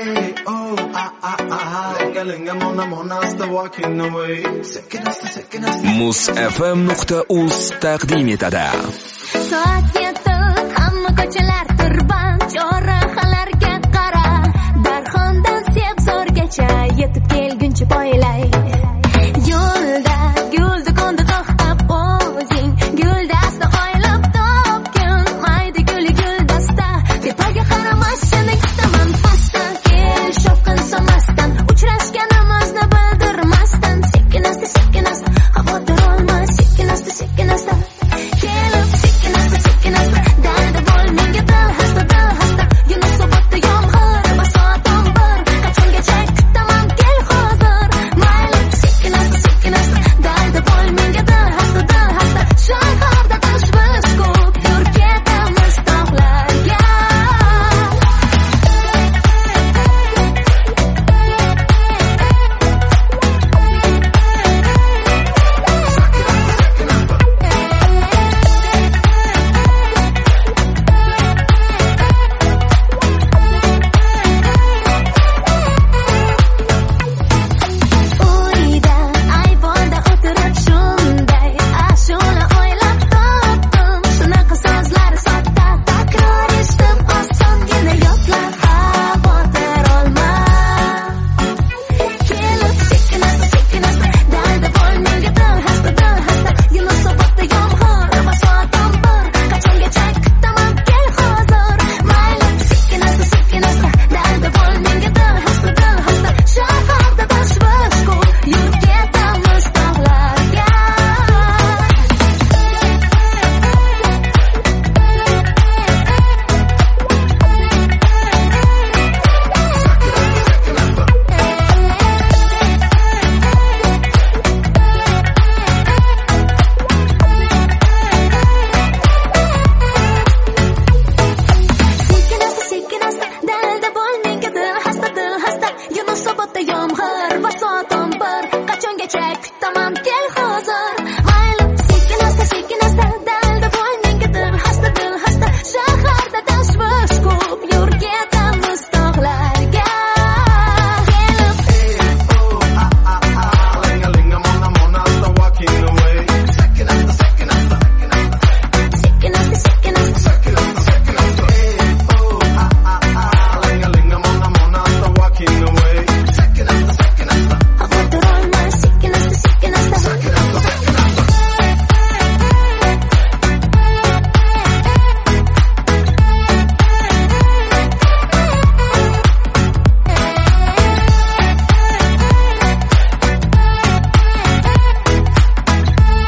Hey, oh, Linga, mona, still walking away. Muz.fm.uz taqdim etadi. Soat yetib, hamma ko'chalar tirband, chorrahalarga qara. Darxondan Sebzorgacha yetib kelguncha poylay. Yo'lda, gulda to'xtab o'zing, guldasta oylab topgin, mayda guldasta. Tepaga qaramasdan kutaman pastda, kel shovqin solmasdan, uchrashganimizni bildirmasdan, sekin asta, xavotir olma, sekin asta. Kelib sekin asta, dardi bo'l menga dil hasta. Yunusobodda yomg'ir va soat 11, qachongacha kutaman kel hozir. Mayli sekin asta, dardi bo'l menga dil hasta. Shaharda tashvish ko'p, yur ketamiz tog'larga. Uyda ayvonda o'tirib shunday ashula o'ylab topdim. Shunaqa so'zlar sodda takror eshitib, osongina yodlab xavotir olma. Kelib sekin asta, dardi bo'l menga dil hasta. Yunusobodda yomg'ir va soat 11, qachongacha kutaman kel hozir. Mayli sekin asta, dardi bo'l menga dil hasta. Shaharda tashvish ko'p, yur ketamiz tog'larga. Sekin asta, dardi bo'l menga dil hasta. Yunusobodda yomg'ir va soat 11, qachongacha kutaman kel hozir. Mayli sekin asta, dardi bo'l menga dil hasta. Shaharda tashvish ko'p, yur ketamiz tog'larga. Kelib Linga, mona, still walking away. Sekin asta. sekin asta. Linga, mona, still walking away. Sekin asta. Xavotir olma, sekin asta.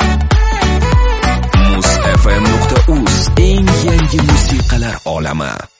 Muz.fm.uz eng yangi musiqalar olami.